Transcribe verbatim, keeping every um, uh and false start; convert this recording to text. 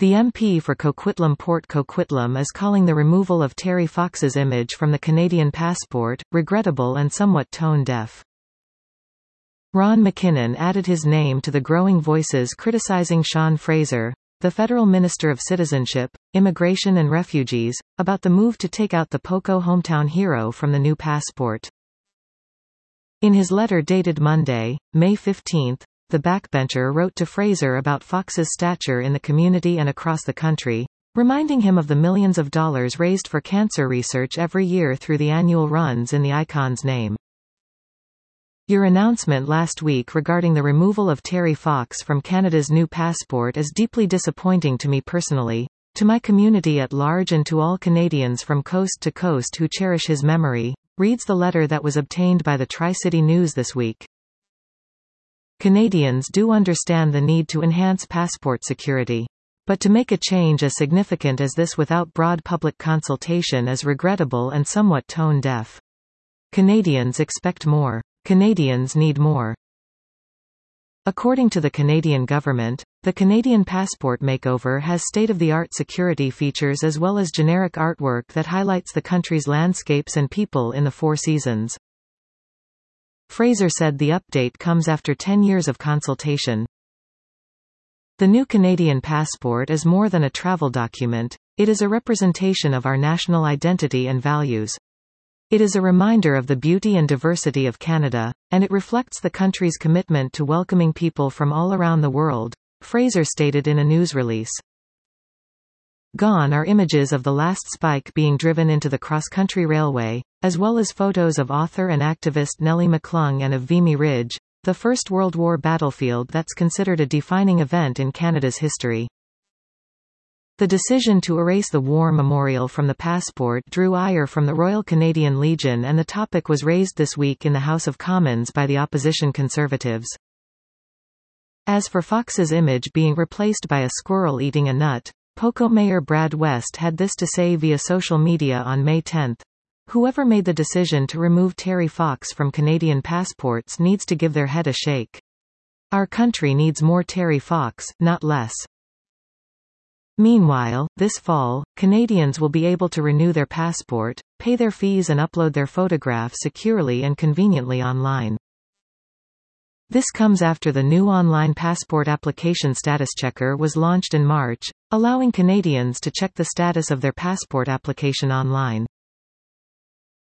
The M P for Coquitlam Port Coquitlam is calling the removal of Terry Fox's image from the Canadian passport regrettable and somewhat tone-deaf. Ron McKinnon added his name to the growing voices criticizing Sean Fraser, the Federal Minister of Citizenship, Immigration and Refugees, about the move to take out the Poco hometown hero from the new passport. In his letter dated Monday, May fifteenth, the backbencher wrote to Fraser about Fox's stature in the community and across the country, reminding him of the millions of dollars raised for cancer research every year through the annual runs in the icon's name. Your announcement last week regarding the removal of Terry Fox from Canada's new passport is deeply disappointing to me personally, to my community at large and to all Canadians from coast to coast who cherish his memory, reads the letter that was obtained by the Tri-City News this week. Canadians do understand the need to enhance passport security. But to make a change as significant as this without broad public consultation is regrettable and somewhat tone-deaf. Canadians expect more. Canadians need more. According to the Canadian government, the Canadian passport makeover has state-of-the-art security features as well as generic artwork that highlights the country's landscapes and people in the four seasons. Fraser said the update comes after ten years of consultation. The new Canadian passport is more than a travel document, it is a representation of our national identity and values. It is a reminder of the beauty and diversity of Canada, and it reflects the country's commitment to welcoming people from all around the world, Fraser stated in a news release. Gone are images of the last spike being driven into the cross-country railway, as well as photos of author and activist Nellie McClung and of Vimy Ridge, the First World War battlefield that's considered a defining event in Canada's history. The decision to erase the war memorial from the passport drew ire from the Royal Canadian Legion, and the topic was raised this week in the House of Commons by the opposition Conservatives. As for Fox's image being replaced by a squirrel eating a nut, Poco Mayor Brad West had this to say via social media on May tenth. Whoever made the decision to remove Terry Fox from Canadian passports needs to give their head a shake. Our country needs more Terry Fox, not less. Meanwhile, this fall, Canadians will be able to renew their passport, pay their fees and upload their photograph securely and conveniently online. This comes after the new online passport application status checker was launched in March, allowing Canadians to check the status of their passport application online.